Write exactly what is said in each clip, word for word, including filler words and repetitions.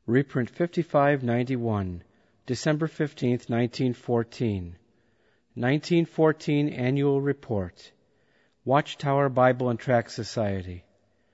Reprint fifty-five ninety-one, December fifteenth, nineteen fourteen. nineteen fourteen Annual Report. Watchtower Bible and Tract Society.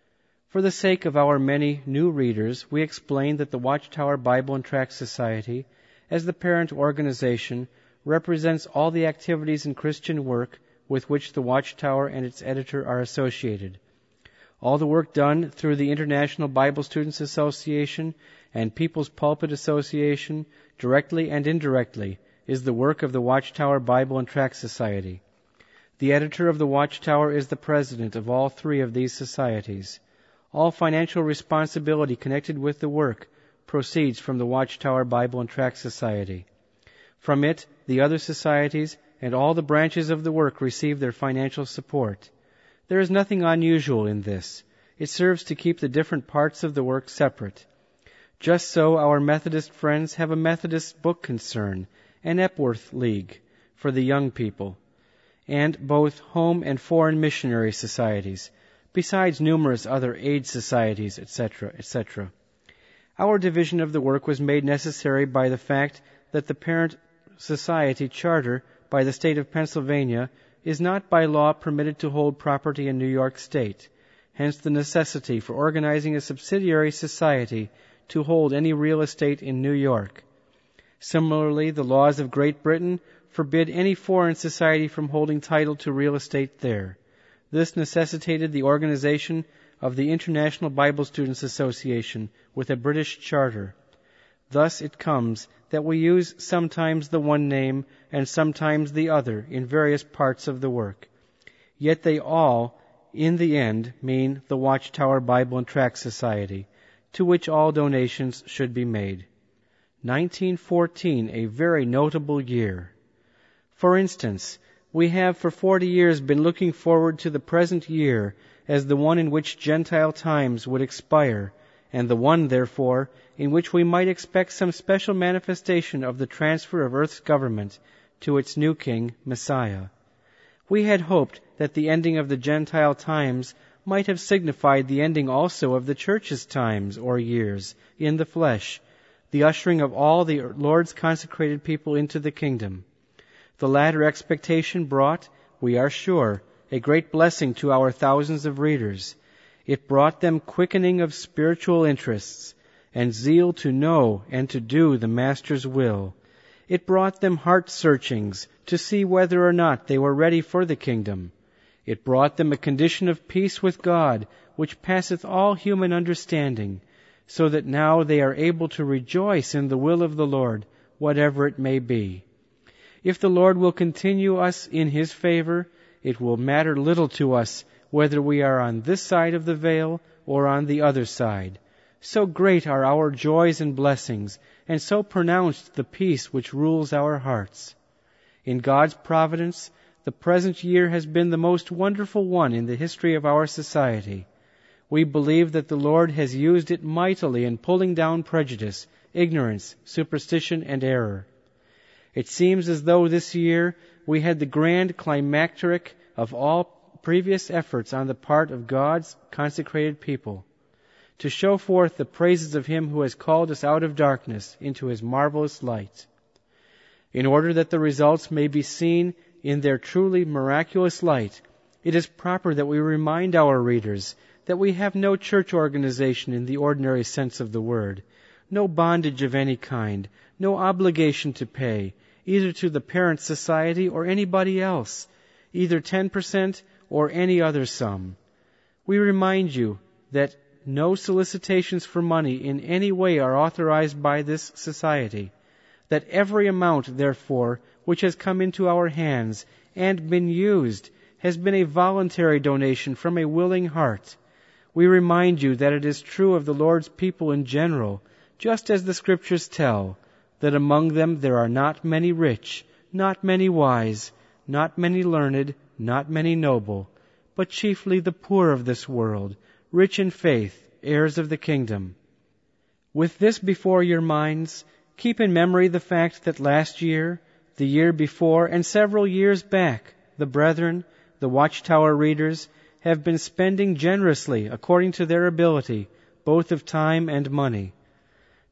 For the sake of our many new readers, we explain that the Watchtower Bible and Tract Society, as the parent organization, represents all the activities and Christian work with which the Watchtower and its editor are associated. All the work done through the International Bible Students Association and People's Pulpit Association, directly and indirectly, is the work of the Watchtower Bible and Tract Society. The editor of the Watchtower is the president of all three of these societies. All financial responsibility connected with the work proceeds from the Watchtower Bible and Tract Society. From it, the other societies and all the branches of the work receive their financial support. There is nothing unusual in this. It serves to keep the different parts of the work separate. Just so our Methodist friends have a Methodist book concern, an Epworth League for the young people, and both home and foreign missionary societies, besides numerous other aid societies, et cetera, et cetera. Our division of the work was made necessary by the fact that the parent society charter by the state of Pennsylvania is not by law permitted to hold property in New York State, hence the necessity for organizing a subsidiary society to hold any real estate in New York. Similarly, the laws of Great Britain forbid any foreign society from holding title to real estate there. This necessitated the organization of the International Bible Students Association with a British charter. Thus it comes that we use sometimes the one name and sometimes the other in various parts of the work. Yet they all, in the end, mean the Watchtower Bible and Tract Society, to which all donations should be made. nineteen fourteen, a very notable year. For instance, we have for forty years been looking forward to the present year as the one in which Gentile times would expire, and the one, therefore, in which we might expect some special manifestation of the transfer of earth's government to its new king, Messiah. We had hoped that the ending of the Gentile times might have signified the ending also of the church's times or years in the flesh, the ushering of all the Lord's consecrated people into the kingdom. The latter expectation brought, we are sure, a great blessing to our thousands of readers. It brought them quickening of spiritual interests and zeal to know and to do the Master's will. It brought them heart-searchings to see whether or not they were ready for the kingdom. It brought them a condition of peace with God, which passeth all human understanding, so that now they are able to rejoice in the will of the Lord, whatever it may be. If the Lord will continue us in His favor, it will matter little to us whether we are on this side of the veil or on the other side. So great are our joys and blessings, and so pronounced the peace which rules our hearts. In God's providence, the present year has been the most wonderful one in the history of our society. We believe that the Lord has used it mightily in pulling down prejudice, ignorance, superstition, and error. It seems as though this year we had the grand climacteric of all previous efforts on the part of God's consecrated people, to show forth the praises of Him who has called us out of darkness into His marvelous light. In order that the results may be seen in their truly miraculous light, it is proper that we remind our readers that we have no church organization in the ordinary sense of the word, no bondage of any kind, no obligation to pay, either to the parent society or anybody else, either ten percent or any other sum. We remind you that no solicitations for money in any way are authorized by this society, that every amount, therefore, which has come into our hands and been used has been a voluntary donation from a willing heart. We remind you that it is true of the Lord's people in general, just as the Scriptures tell, that among them there are not many rich, not many wise, not many learned, not many noble, but chiefly the poor of this world, rich in faith, heirs of the kingdom. With this before your minds, keep in memory the fact that last year, the year before, and several years back, the brethren, the Watchtower readers, have been spending generously according to their ability, both of time and money.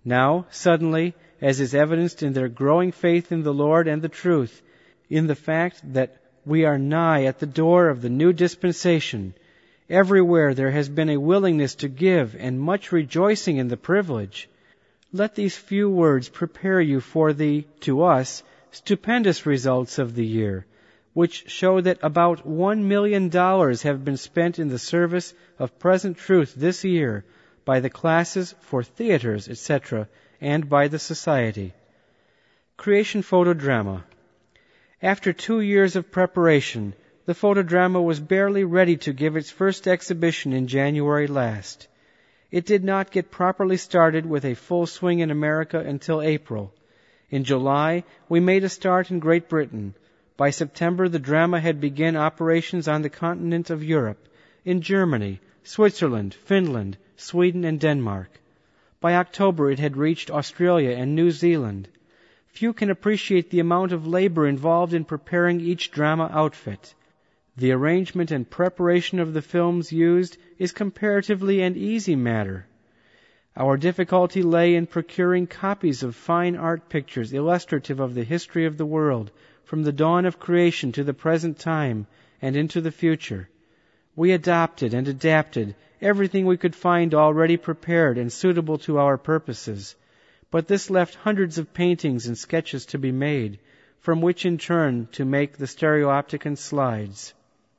Now, suddenly, as is evidenced in their growing faith in the Lord and the truth, in the fact that we are nigh at the door of the new dispensation, everywhere there has been a willingness to give and much rejoicing in the privilege. Let these few words prepare you for the, to us, stupendous results of the year, which show that about one million dollars have been spent in the service of present truth this year by the classes for theaters, et cetera, and by the Society. Creation Photodrama. After two years of preparation, the photodrama was barely ready to give its first exhibition in January last. It did not get properly started with a full swing in America until April. In July, we made a start in Great Britain. By September, the drama had begun operations on the continent of Europe, in Germany, Switzerland, Finland, Sweden, and Denmark. By October, it had reached Australia and New Zealand. Few can appreciate the amount of labor involved in preparing each drama outfit. The arrangement and preparation of the films used is comparatively an easy matter. Our difficulty lay in procuring copies of fine art pictures illustrative of the history of the world, from the dawn of creation to the present time and into the future. We adopted and adapted everything we could find already prepared and suitable to our purposes, but this left hundreds of paintings and sketches to be made, from which in turn to make the stereopticon slides.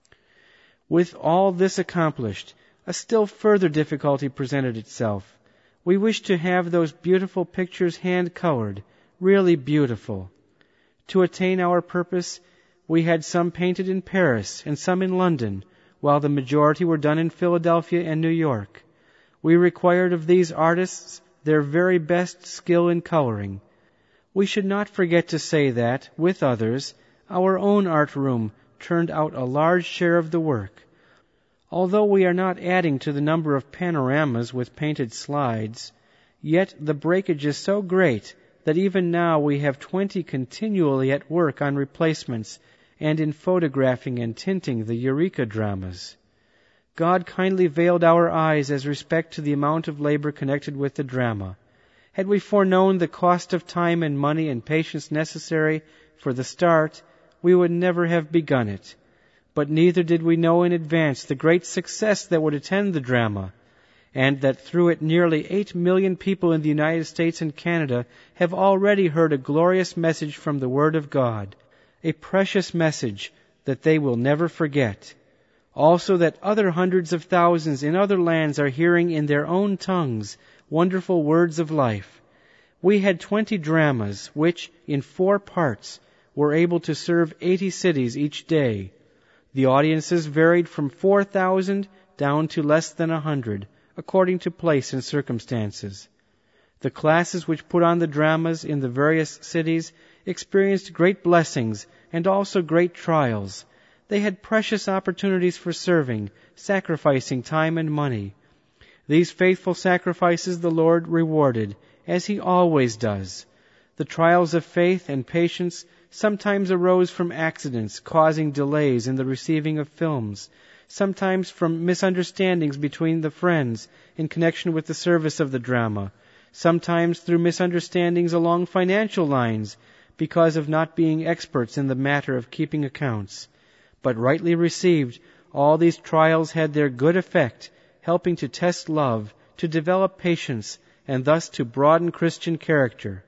With all this accomplished, a still further difficulty presented itself. We wished to have those beautiful pictures hand-colored, really beautiful. To attain our purpose, we had some painted in Paris and some in London, while the majority were done in Philadelphia and New York. We required of these artists their very best skill in coloring. We should not forget to say that, with others, our own art room turned out a large share of the work. Although we are not adding to the number of panoramas with painted slides, yet the breakage is so great that even now we have twenty continually at work on replacements and in photographing and tinting the Eureka dramas. God kindly veiled our eyes as respect to the amount of labor connected with the drama. Had we foreknown the cost of time and money and patience necessary for the start, we would never have begun it. But neither did we know in advance the great success that would attend the drama, and that through it nearly eight million people in the United States and Canada have already heard a glorious message from the Word of God, a precious message that they will never forget. Also that other hundreds of thousands in other lands are hearing in their own tongues wonderful words of life. We had twenty dramas, which, in four parts, were able to serve eighty cities each day. The audiences varied from four thousand down to less than a hundred, according to place and circumstances. The classes which put on the dramas in the various cities experienced great blessings and also great trials. They had precious opportunities for serving, sacrificing time and money. These faithful sacrifices the Lord rewarded, as He always does. The trials of faith and patience sometimes arose from accidents causing delays in the receiving of films, sometimes from misunderstandings between the friends in connection with the service of the drama, sometimes through misunderstandings along financial lines because of not being experts in the matter of keeping accounts. But rightly received, all these trials had their good effect, helping to test love, to develop patience, and thus to broaden Christian character.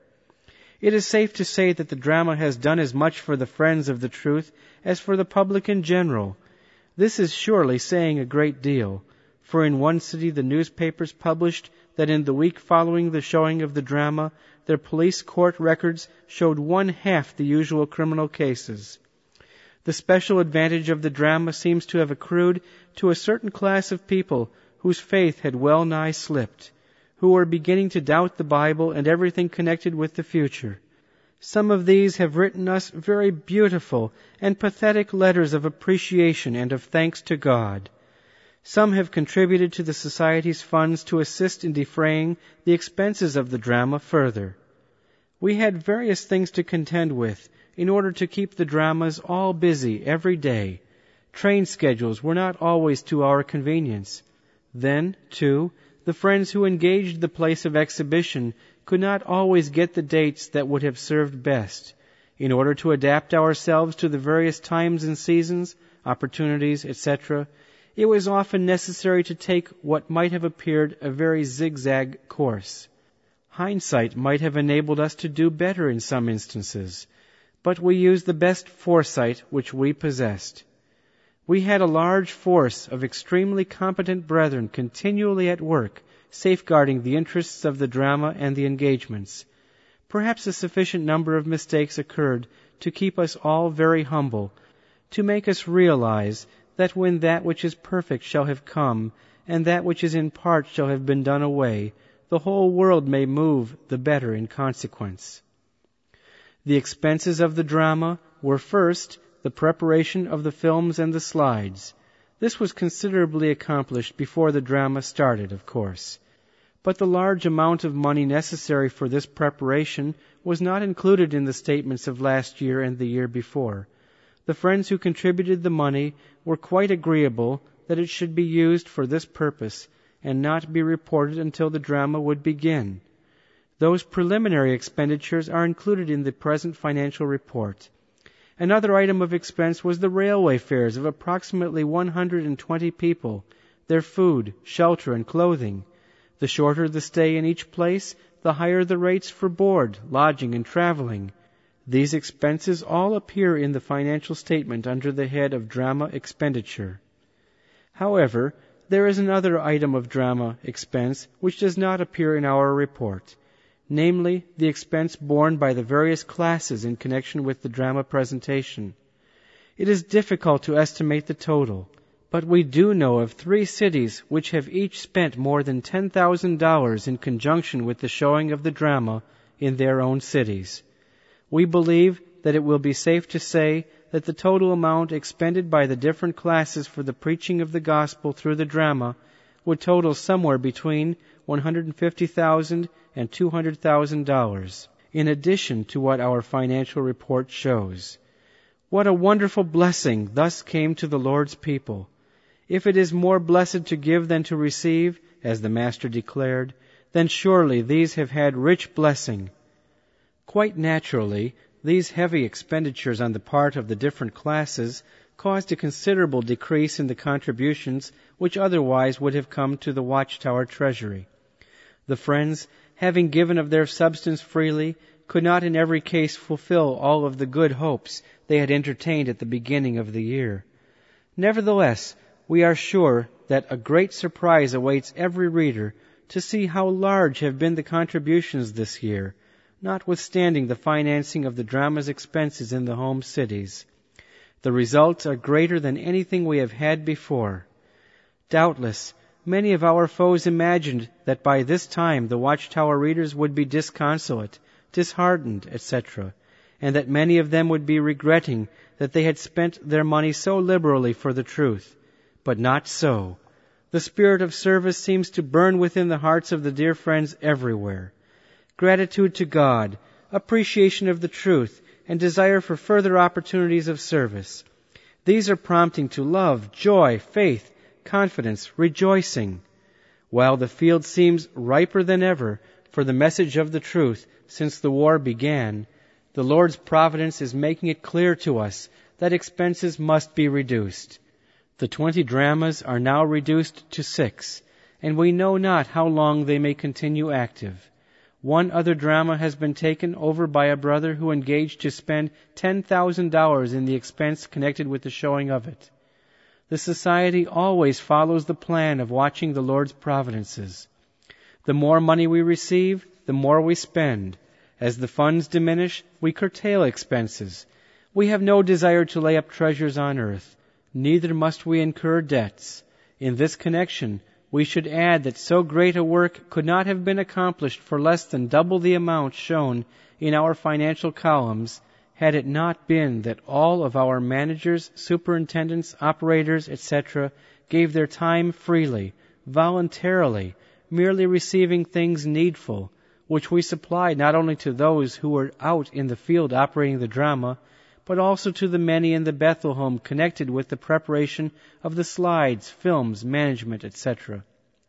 It is safe to say that the drama has done as much for the friends of the truth as for the public in general. This is surely saying a great deal, for in one city the newspapers published that in the week following the showing of the drama, their police court records showed one half the usual criminal cases. The special advantage of the drama seems to have accrued to a certain class of people whose faith had well nigh slipped, who were beginning to doubt the Bible and everything connected with the future. Some of these have written us very beautiful and pathetic letters of appreciation and of thanks to God. Some have contributed to the Society's funds to assist in defraying the expenses of the drama further. We had various things to contend with in order to keep the dramas all busy every day. Train schedules were not always to our convenience. Then, too, the friends who engaged the place of exhibition could not always get the dates that would have served best. In order to adapt ourselves to the various times and seasons, opportunities, et cetera, it was often necessary to take what might have appeared a very zigzag course. Hindsight might have enabled us to do better in some instances, but we used the best foresight which we possessed. We had a large force of extremely competent brethren continually at work, safeguarding the interests of the drama and the engagements. Perhaps a sufficient number of mistakes occurred to keep us all very humble, to make us realize that when that which is perfect shall have come, and that which is in part shall have been done away, the whole world may move the better in consequence. The expenses of the drama were first the preparation of the films and the slides. This was considerably accomplished before the drama started, of course. But the large amount of money necessary for this preparation was not included in the statements of last year and the year before. The friends who contributed the money were quite agreeable that it should be used for this purpose and not be reported until the drama would begin. Those preliminary expenditures are included in the present financial report. Another item of expense was the railway fares of approximately one hundred twenty people, their food, shelter, and clothing. The shorter the stay in each place, the higher the rates for board, lodging, and traveling. These expenses all appear in the financial statement under the head of drama expenditure. However, there is another item of drama expense which does not appear in our report, namely the expense borne by the various classes in connection with the drama presentation. It is difficult to estimate the total, but we do know of three cities which have each spent more than ten thousand dollars in conjunction with the showing of the drama in their own cities. We believe that it will be safe to say that the total amount expended by the different classes for the preaching of the gospel through the drama would total somewhere between one hundred fifty thousand dollars and two hundred thousand dollars, in addition to what our financial report shows. What a wonderful blessing thus came to the Lord's people! If it is more blessed to give than to receive, as the Master declared, then surely these have had rich blessing. Quite naturally, these heavy expenditures on the part of the different classes caused a considerable decrease in the contributions which otherwise would have come to the Watchtower treasury. The friends, having given of their substance freely, could not in every case fulfill all of the good hopes they had entertained at the beginning of the year. Nevertheless, we are sure that a great surprise awaits every reader to see how large have been the contributions this year, notwithstanding the financing of the drama's expenses in the home cities. The results are greater than anything we have had before. Doubtless, many of our foes imagined that by this time the Watchtower readers would be disconsolate, disheartened, et cetera, and that many of them would be regretting that they had spent their money so liberally for the truth. But not so. The spirit of service seems to burn within the hearts of the dear friends everywhere. Gratitude to God, appreciation of the truth, and desire for further opportunities of service. These are prompting to love, joy, faith, confidence, rejoicing. While the field seems riper than ever for the message of the truth since the war began, the Lord's providence is making it clear to us that expenses must be reduced. The twenty dramas are now reduced to six, and we know not how long they may continue active. One other drama has been taken over by a brother who engaged to spend ten thousand dollars in the expense connected with the showing of it. The Society always follows the plan of watching the Lord's providences. The more money we receive, the more we spend. As the funds diminish, we curtail expenses. We have no desire to lay up treasures on earth. Neither must we incur debts. In this connection, we should add that so great a work could not have been accomplished for less than double the amount shown in our financial columns had it not been that all of our managers, superintendents, operators, et cetera gave their time freely, voluntarily, merely receiving things needful, which we supplied not only to those who were out in the field operating the drama, but also to the many in the Bethel home connected with the preparation of the slides, films, management, et cetera.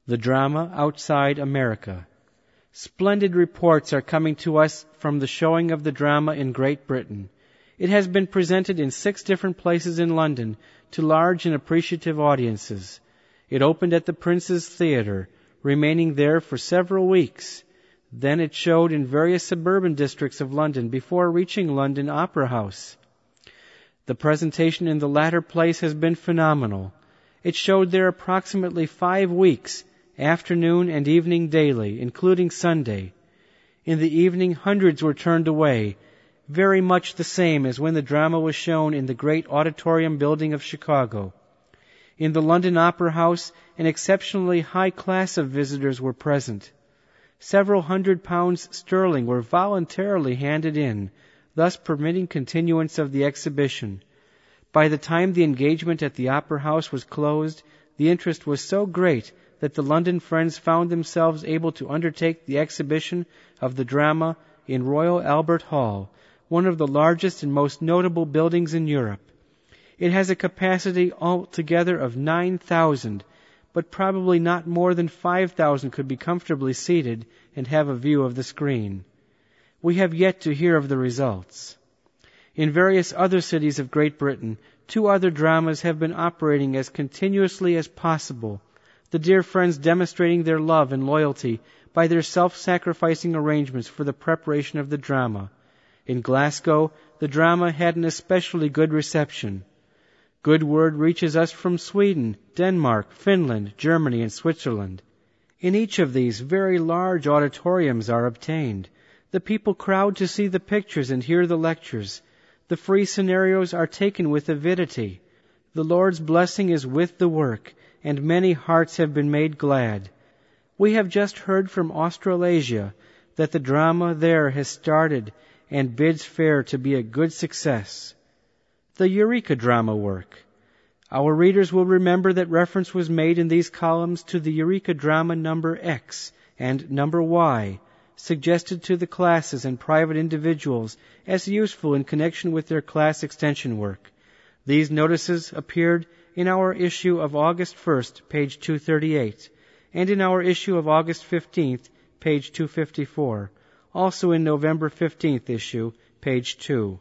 The drama outside America. Splendid reports are coming to us from the showing of the drama in Great Britain. It has been presented in six different places in London to large and appreciative audiences. It opened at the Prince's Theatre, remaining there for several weeks. Then it showed in various suburban districts of London before reaching London Opera House. The presentation in the latter place has been phenomenal. It showed there approximately five weeks, afternoon and evening daily, including Sunday. In the evening, hundreds were turned away, very much the same as when the drama was shown in the great auditorium building of Chicago. In the London Opera House, an exceptionally high class of visitors were present. Several hundred pounds sterling were voluntarily handed in, thus permitting continuance of the exhibition. By the time the engagement at the Opera House was closed, the interest was so great that the London friends found themselves able to undertake the exhibition of the drama in Royal Albert Hall, one of the largest and most notable buildings in Europe. It has a capacity altogether of nine thousand, but probably not more than five thousand could be comfortably seated and have a view of the screen. We have yet to hear of the results. In various other cities of Great Britain, two other dramas have been operating as continuously as possible, the dear friends demonstrating their love and loyalty by their self-sacrificing arrangements for the preparation of the drama. In Glasgow, the drama had an especially good reception. Good word reaches us from Sweden, Denmark, Finland, Germany, and Switzerland. In each of these, very large auditoriums are obtained. The people crowd to see the pictures and hear the lectures. The free scenarios are taken with avidity. The Lord's blessing is with the work, and many hearts have been made glad. We have just heard from Australasia that the drama there has started and bids fair to be a good success. The Eureka drama work. Our readers will remember that reference was made in these columns to the Eureka drama number X and number Y, suggested to the classes and private individuals as useful in connection with their class extension work. These notices appeared in our issue of August first, page two thirty-eight, and in our issue of August fifteenth, page two fifty-four, also in November fifteenth issue, page two.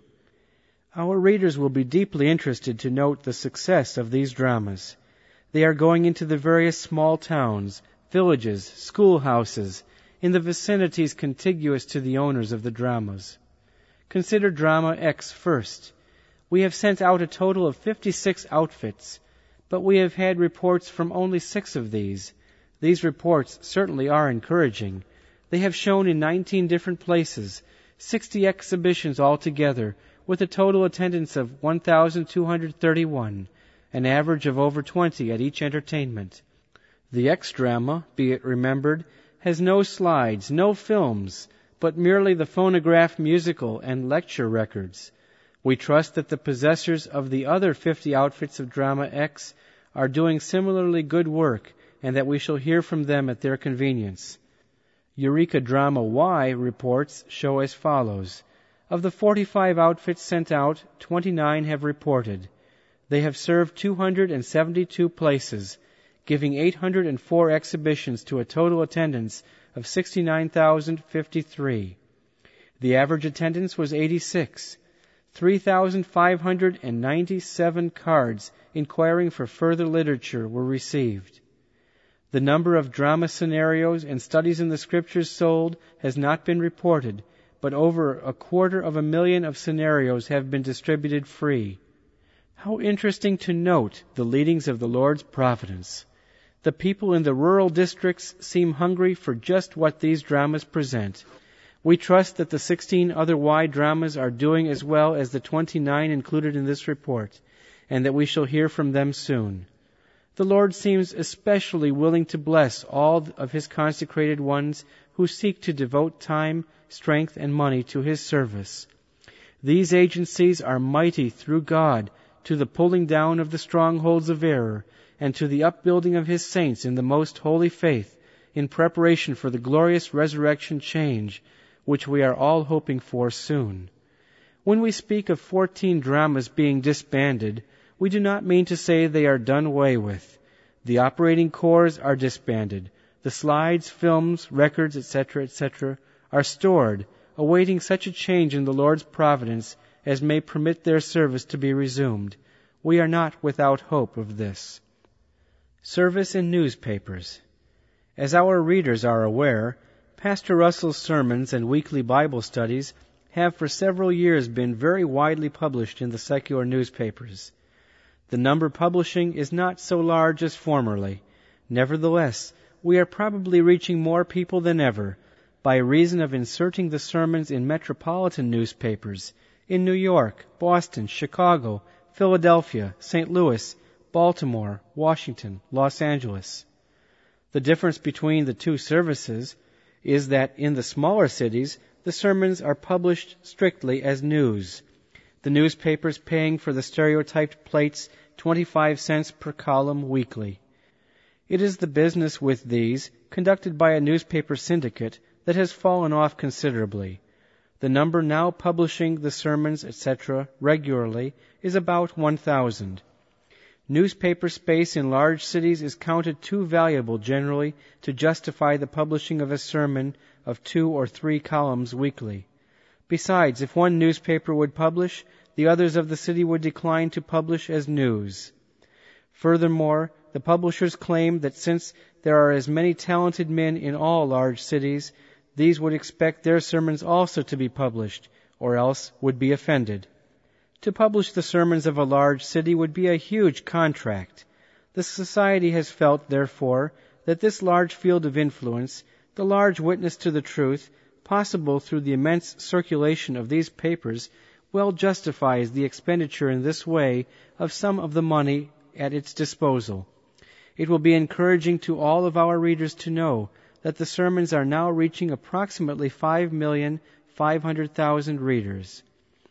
Our readers will be deeply interested to note the success of these dramas. They are going into the various small towns, villages, schoolhouses, in the vicinities contiguous to the owners of the dramas. Consider Drama X first. We have sent out a total of fifty-six outfits, but we have had reports from only six of these. These reports certainly are encouraging. They have shown in nineteen different places, sixty exhibitions altogether, with a total attendance of one thousand two hundred thirty-one, an average of over twenty at each entertainment. The X drama, be it remembered, has no slides, no films, but merely the phonograph musical and lecture records. We trust that the possessors of the other fifty outfits of Drama X are doing similarly good work, and that we shall hear from them at their convenience. Eureka Drama Y reports show as follows. Of the forty-five outfits sent out, twenty-nine have reported. They have served two hundred seventy-two places, giving eight hundred four exhibitions to a total attendance of sixty-nine thousand fifty-three. The average attendance was eighty-six. three thousand five hundred ninety-seven cards inquiring for further literature were received. The number of drama scenarios and studies in the Scriptures sold has not been reported, but over a quarter of a million of scenarios have been distributed free. How interesting to note the leadings of the Lord's providence. The people in the rural districts seem hungry for just what these dramas present. We trust that the sixteen other Y dramas are doing as well as the twenty-nine included in this report, and that we shall hear from them soon. The Lord seems especially willing to bless all of His consecrated ones who seek to devote time, strength, and money to His service. These agencies are mighty through God to the pulling down of the strongholds of error and to the upbuilding of His saints in the most holy faith in preparation for the glorious resurrection change which we are all hoping for soon. When we speak of fourteen dramas being disbanded, we do not mean to say they are done away with. The operating corps are disbanded. The slides, films, records, et cetera, et cetera, are stored, awaiting such a change in the Lord's providence as may permit their service to be resumed. We are not without hope of this. Service in newspapers. As our readers are aware, Pastor Russell's sermons and weekly Bible studies have for several years been very widely published in the secular newspapers. The number publishing is not so large as formerly. Nevertheless, we are probably reaching more people than ever by reason of inserting the sermons in metropolitan newspapers in New York, Boston, Chicago, Philadelphia, Saint Louis, Baltimore, Washington, Los Angeles. The difference between the two services is that in the smaller cities, the sermons are published strictly as news, the newspapers paying for the stereotyped plates twenty-five cents per column weekly. It is the business with these, conducted by a newspaper syndicate, that has fallen off considerably. The number now publishing the sermons, et cetera, regularly is about one thousand. Newspaper space in large cities is counted too valuable generally to justify the publishing of a sermon of two or three columns weekly. Besides, if one newspaper would publish, the others of the city would decline to publish as news. Furthermore, the publishers claim that since there are as many talented men in all large cities, these would expect their sermons also to be published, or else would be offended. To publish the sermons of a large city would be a huge contract. The Society has felt, therefore, that this large field of influence, the large witness to the truth, possible through the immense circulation of these papers, well justifies the expenditure in this way of some of the money at its disposal. It will be encouraging to all of our readers to know that the sermons are now reaching approximately five million five hundred thousand readers.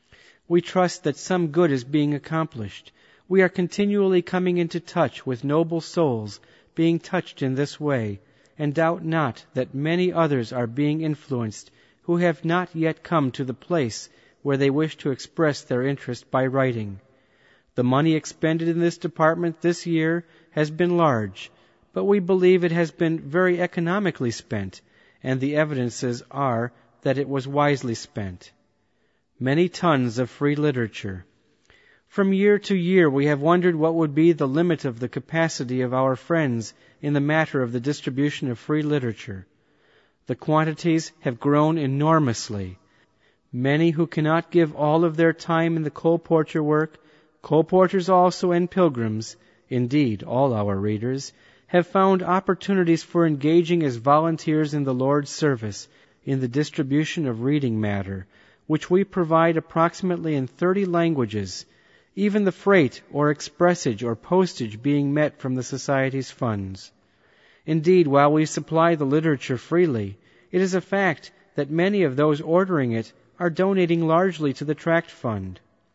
We trust that some good is being accomplished. We are continually coming into touch with noble souls being touched in this way, and doubt not that many others are being influenced who have not yet come to the place where they wish to express their interest by writing. The money expended in this department this year has been large, but we believe it has been very economically spent, and the evidences are that it was wisely spent. Many tons of free literature. From year to year we have wondered what would be the limit of the capacity of our friends in the matter of the distribution of free literature. The quantities have grown enormously. Many who cannot give all of their time in the colporteur work, colporteurs also and pilgrims, indeed all our readers, have found opportunities for engaging as volunteers in the Lord's service in the distribution of reading matter, which we provide approximately in thirty languages, even the freight or expressage or postage being met from the Society's funds. Indeed, while we supply the literature freely, it is a fact that many of those ordering it are donating largely to the tract fund.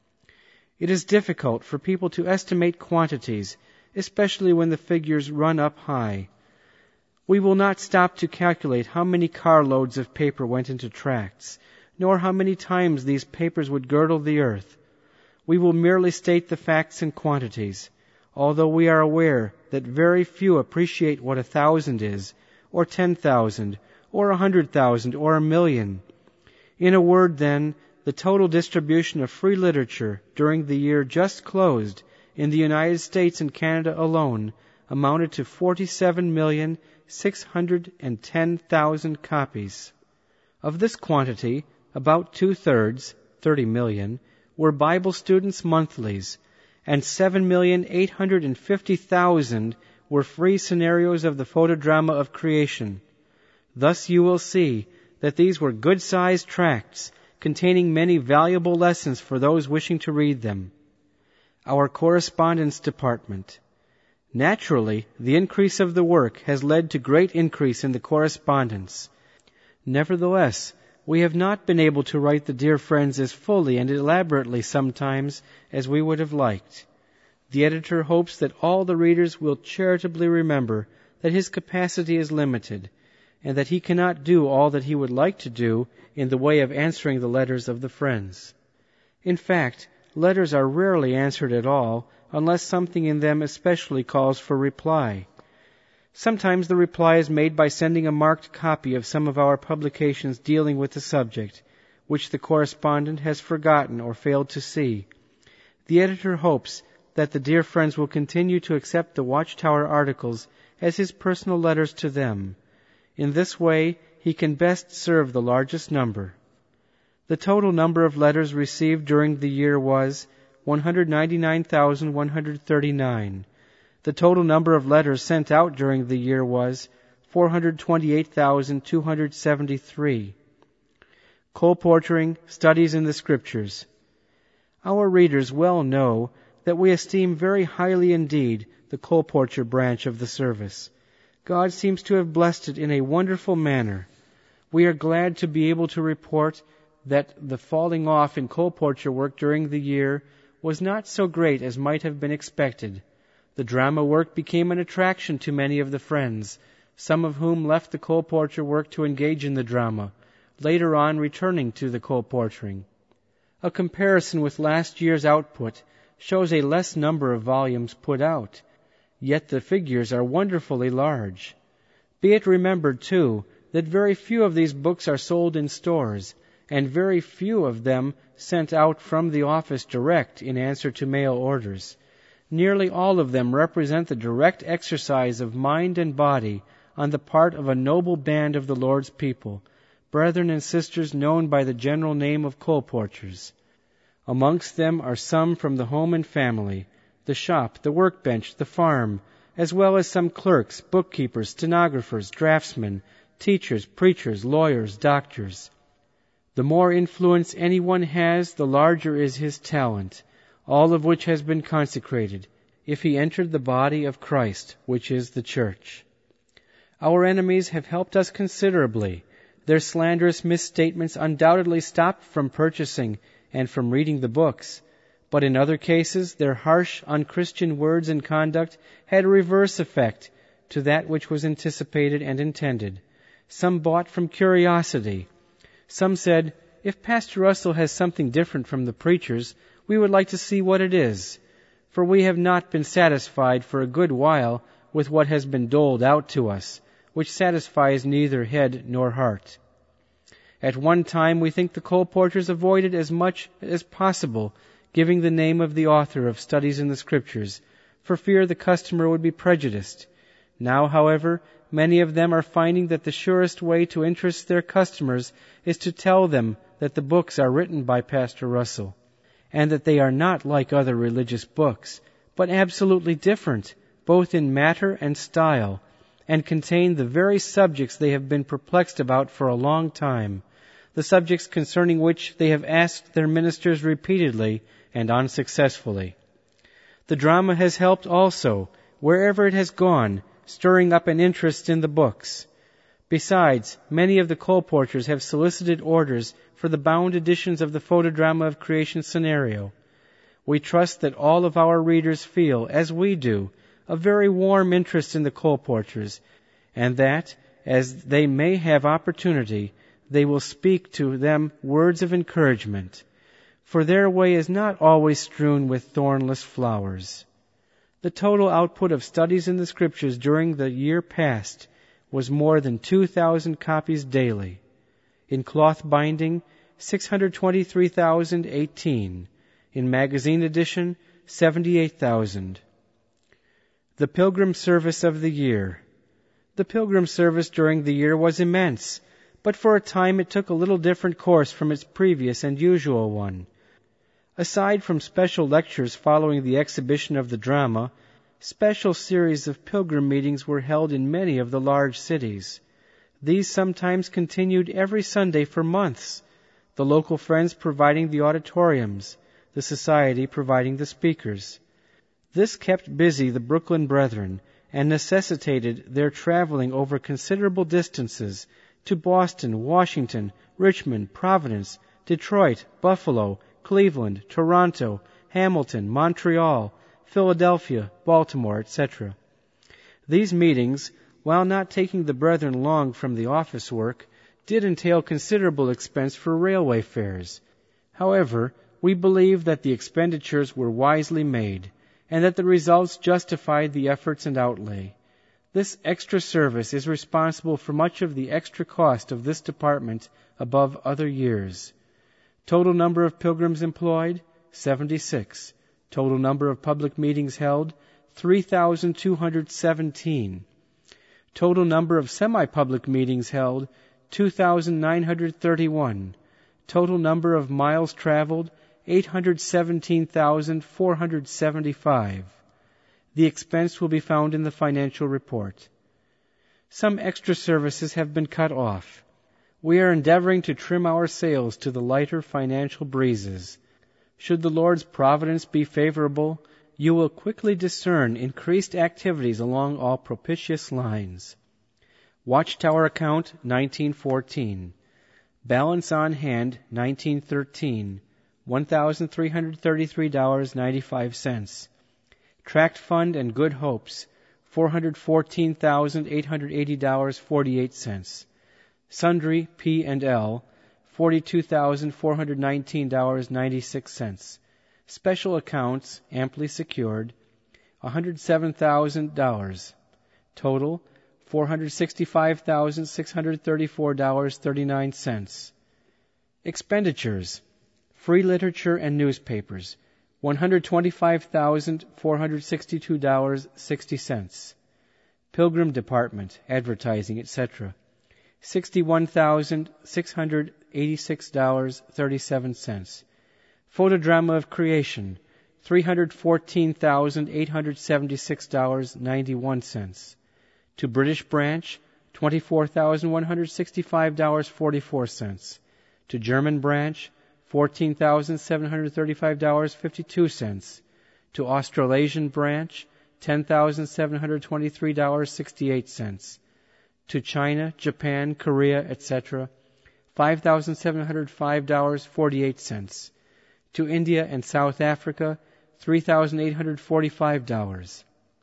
It is difficult for people to estimate quantities, especially when the figures run up high. We will not stop to calculate how many carloads of paper went into tracts, nor how many times these papers would girdle the earth. We will merely state the facts and quantities, although we are aware that very few appreciate what a thousand is, or ten thousand, or a hundred thousand, or a million. In a word, then, the total distribution of free literature during the year just closed in the United States and Canada alone amounted to forty-seven million six hundred ten thousand copies. Of this quantity, about two-thirds, thirty million, were Bible students' monthlies, and seven million eight hundred fifty thousand were free scenarios of the photodrama of creation. Thus you will see that these were good-sized tracts containing many valuable lessons for those wishing to read them. Our correspondence department. Naturally, the increase of the work has led to great increase in the correspondence. Nevertheless, we have not been able to write the dear friends as fully and elaborately sometimes as we would have liked. The editor hopes that all the readers will charitably remember that his capacity is limited, and that he cannot do all that he would like to do in the way of answering the letters of the friends. In fact, letters are rarely answered at all, unless something in them especially calls for reply. Sometimes the reply is made by sending a marked copy of some of our publications dealing with the subject, which the correspondent has forgotten or failed to see. The editor hopes that the dear friends will continue to accept the Watchtower articles as his personal letters to them. In this way, he can best serve the largest number. The total number of letters received during the year was one hundred ninety-nine thousand one hundred thirty-nine. The total number of letters sent out during the year was four hundred twenty-eight thousand two hundred seventy-three. Colporteuring, Studies in the Scriptures. Our readers well know that we esteem very highly indeed the colporteur branch of the service. God seems to have blessed it in a wonderful manner. We are glad to be able to report that the falling off in colporteur work during the year was not so great as might have been expected. The drama work became an attraction to many of the friends, some of whom left the colporteur work to engage in the drama, later on returning to the colporteuring. A comparison with last year's output shows a less number of volumes put out, yet the figures are wonderfully large. Be it remembered, too, that very few of these books are sold in stores, and very few of them sent out from the office direct in answer to mail orders. Nearly all of them represent the direct exercise of mind and body on the part of a noble band of the Lord's people, brethren and sisters known by the general name of colporteurs. Amongst them are some from the home and family, the shop, the workbench, the farm, as well as some clerks, bookkeepers, stenographers, draftsmen, teachers, preachers, lawyers, doctors. The more influence anyone has, the larger is his talent, all of which has been consecrated, if he entered the body of Christ, which is the church. Our enemies have helped us considerably. Their slanderous misstatements undoubtedly stopped from purchasing and from reading the books, but in other cases their harsh, unchristian words and conduct had a reverse effect to that which was anticipated and intended. Some bought from curiosity. Some said, "If Pastor Russell has something different from the preachers, we would like to see what it is, for we have not been satisfied for a good while with what has been doled out to us, which satisfies neither head nor heart." At one time we think the colporteurs avoided as much as possible giving the name of the author of Studies in the Scriptures, for fear the customer would be prejudiced. Now, however, many of them are finding that the surest way to interest their customers is to tell them that the books are written by Pastor Russell, and that they are not like other religious books, but absolutely different, both in matter and style, and contain the very subjects they have been perplexed about for a long time, the subjects concerning which they have asked their ministers repeatedly and unsuccessfully. The drama has helped also, wherever it has gone, stirring up an interest in the books. Besides, many of the colporteurs have solicited orders for the bound editions of the Photodrama of Creation Scenario. We trust that all of our readers feel, as we do, a very warm interest in the colporteurs, and that, as they may have opportunity, they will speak to them words of encouragement, for their way is not always strewn with thornless flowers. The total output of Studies in the Scriptures during the year past was more than two thousand copies daily. In cloth binding, six hundred twenty-three thousand eighteen. In magazine edition, seventy-eight thousand. The Pilgrim Service of the Year. The Pilgrim Service during the year was immense, but for a time it took a little different course from its previous and usual one. Aside from special lectures following the exhibition of the drama, special series of pilgrim meetings were held in many of the large cities. These sometimes continued every Sunday for months, the local friends providing the auditoriums, the society providing the speakers. This kept busy the Brooklyn brethren and necessitated their traveling over considerable distances to Boston, Washington, Richmond, Providence, Detroit, Buffalo, Cleveland, Toronto, Hamilton, Montreal, Philadelphia, Baltimore, et cetera. These meetings, while not taking the brethren long from the office work, did entail considerable expense for railway fares. However, we believe that the expenditures were wisely made, and that the results justified the efforts and outlay. This extra service is responsible for much of the extra cost of this department above other years. Total number of pilgrims employed, seventy-six. Total number of public meetings held, three thousand two hundred seventeen. Total number of semi-public meetings held, two thousand nine hundred thirty-one. Total number of miles traveled, eight hundred seventeen thousand four hundred seventy-five. The expense will be found in the financial report. Some extra services have been cut off. We are endeavoring to trim our sails to the lighter financial breezes. Should the Lord's providence be favorable, you will quickly discern increased activities along all propitious lines. Watchtower account nineteen fourteen. Balance on hand nineteen thirteen. one thousand three hundred thirty-three dollars and ninety-five cents. Tract fund and good hopes, four hundred fourteen thousand eight hundred eighty dollars and forty-eight cents. Sundry P and L, forty-two thousand four hundred nineteen dollars and ninety-six cents. Special accounts, amply secured, one hundred seven thousand dollars. Total, four hundred sixty-five thousand six hundred thirty-four dollars and thirty-nine cents. Expenditures, free literature and newspapers, one hundred twenty-five thousand four hundred sixty-two dollars and sixty cents. Pilgrim Department, advertising, et cetera, sixty-one thousand six hundred eighty-six dollars and thirty-seven cents. Photodrama of Creation, three hundred fourteen thousand eight hundred seventy-six dollars and ninety-one cents. To British Branch, twenty-four thousand one hundred sixty-five dollars and forty-four cents. To German Branch, fourteen thousand seven hundred thirty-five dollars and fifty-two cents. To Australasian Branch, ten thousand seven hundred twenty-three dollars and sixty-eight cents. To China, Japan, Korea, et cetera, five thousand seven hundred five dollars and forty-eight cents. To India and South Africa, three thousand eight hundred forty-five dollars.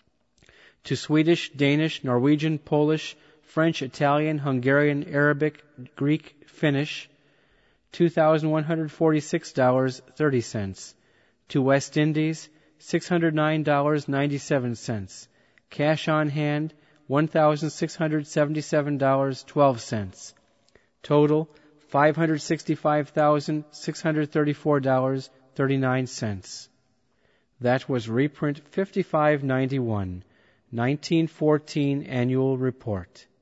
To Swedish, Danish, Norwegian, Polish, French, Italian, Hungarian, Arabic, Greek, Finnish, two thousand one hundred forty-six dollars and thirty cents. To West Indies, six hundred nine dollars and ninety-seven cents. Cash on hand, one thousand six hundred seventy-seven dollars and twelve cents. Total, five hundred sixty-five thousand six hundred thirty-four dollars and thirty-nine cents. That was reprint fifty-five ninety-one, nineteen fourteen Annual Report.